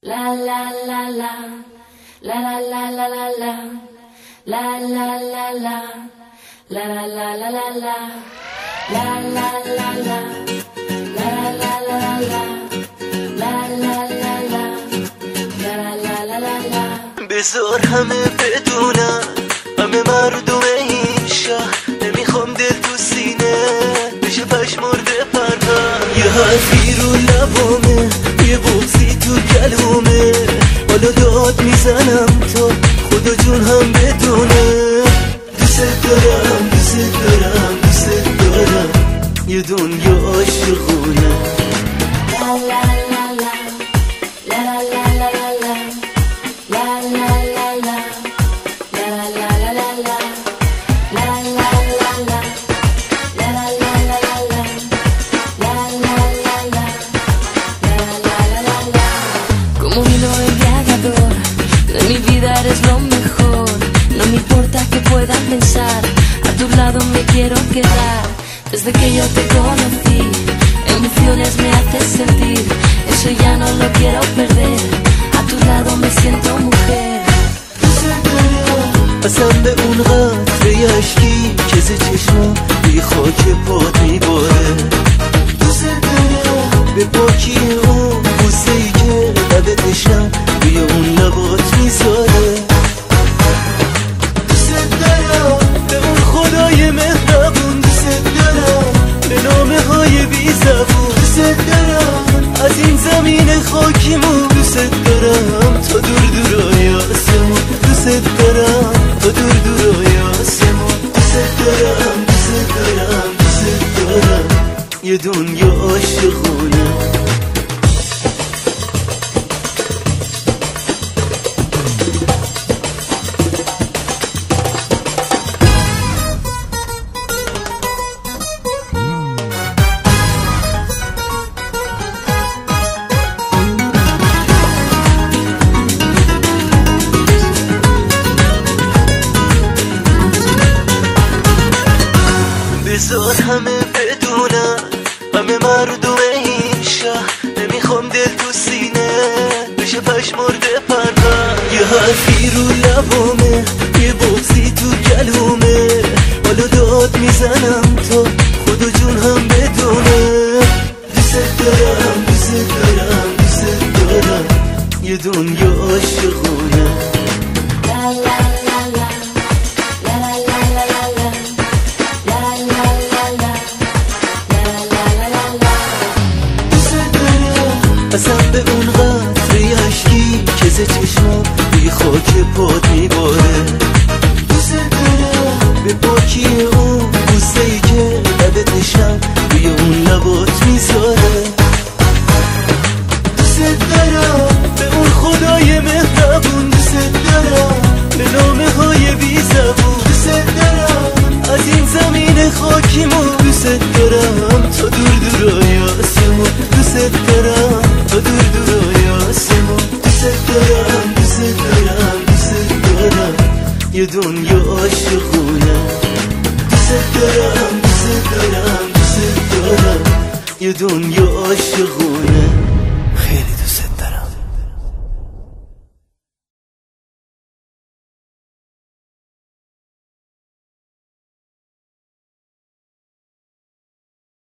La la la la, la la la la la la, la la la la, la la la la la la, la la la la, la la la la la, la la la la, la la la la la. بذار همه بدونن، همه مردم این شهر، نمیخوام دل تو سینه بشه پشمرده پرپر. یه حرفی رو لبامه، یه بغضی تو گلومه، حالا داد میزنم تا خدا جون هم بدونه. دوست دارم دوست دارم دوست دارم، یه دنیا عاشقونه. La la la la, la la la la la, la la la la, la la la la la, la la la la, la la la la la, la la la la, la la la la. Como vino embriagador, de mi vida eres lo mejor. No me importa que puedan pensar, a tu lado me quiero quedar. Desde que yo te conocí, emociones me haces sentir, eso ya no lo quiero perder. A tu lado me siento mujer. قسم به اون قطره اشکی که ز چشما بی خاک پات میباره. دوست دارم به پاکی اون بوسه ای که لب تشنم روی اون لبات میذاره. دوست دارم به اون خدای مهربون، دوست دارم به نامه های بی زبون، دوست دارم از این زمین خاکیمون، دوست دارم تا دور دورای آسمون، دوست دارم تا دور دورای آسمون، دوست دارم دوست دارم دوست دارم، یه دنیا عاشقونه. بذار همه بدونن، همه مردم این شهر، نمیخوام دل تو سینه بشه پشمرده پرپر. یه حرفی رو لبامه، یه بغضی تو گلومه، حالا داد میزنم تا خدا جون هم بدونه. دوست دارم دوست دارم دوست دارم، یه دنیا عاشقونه. La la la la, la la la la la, la la la la, la la la la. قسم به اون قطره اشکی که ز چشما بی خاک پات میباره. دوست دارم به پاکی اون بوسه ای که لب تشنم روی اون لبات میذاره. دوست دارم به اون خدای مهربون، دوست دارم به نامه های بی زبون، دوست دارم از این زمین خاکیمون، دوست دارم تا دور دورای آسمون، دوست دارم تا دور دورای آسمون، دوست دارم دوست دارم دوست دارم، یه دنیا عاشقونه. دوست دارم دوست دارم دوست دارم، یه دنیا عاشقونه.